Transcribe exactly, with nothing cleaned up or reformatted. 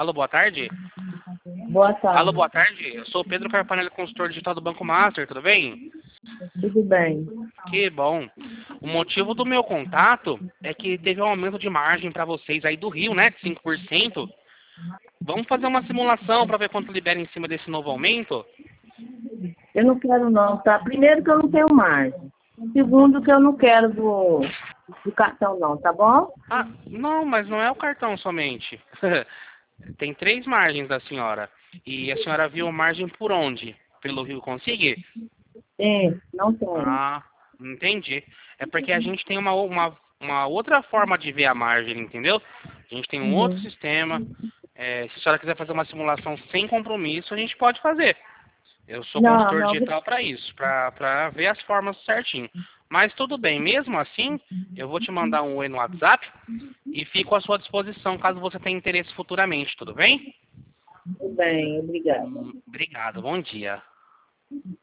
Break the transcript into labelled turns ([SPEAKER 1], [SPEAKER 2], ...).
[SPEAKER 1] Alô, boa tarde.
[SPEAKER 2] Boa tarde.
[SPEAKER 1] Alô, boa tarde. Eu sou o Pedro Carpanelli, consultor digital do Banco Master, tudo bem?
[SPEAKER 2] Tudo bem.
[SPEAKER 1] Que bom. O motivo do meu contato é que teve um aumento de margem para vocês aí do Rio, né, de cinco por cento. Vamos fazer uma simulação para ver quanto libera em cima desse novo aumento?
[SPEAKER 2] Eu não quero não, tá? Primeiro que eu não tenho margem. Segundo que eu não quero do, do cartão não, tá bom?
[SPEAKER 1] Ah, não, mas não é o cartão somente. Tem três margens da senhora. E a senhora viu margem por onde? Pelo Rio Consigue?
[SPEAKER 2] Sim, não tenho.
[SPEAKER 1] Ah, entendi. É porque a gente tem uma, uma, uma outra forma de ver a margem, entendeu? A gente tem um outro
[SPEAKER 2] Uhum.
[SPEAKER 1] sistema. É, se a senhora quiser fazer uma simulação sem compromisso, a gente pode fazer. Eu sou
[SPEAKER 2] Não,
[SPEAKER 1] consultor
[SPEAKER 2] não.
[SPEAKER 1] digital para isso, para ver as formas certinho. Mas tudo bem, mesmo assim, eu vou te mandar um oi no WhatsApp e fico à sua disposição caso você tenha interesse futuramente, tudo bem?
[SPEAKER 2] Tudo bem, obrigada.
[SPEAKER 1] Hum, obrigado, bom dia.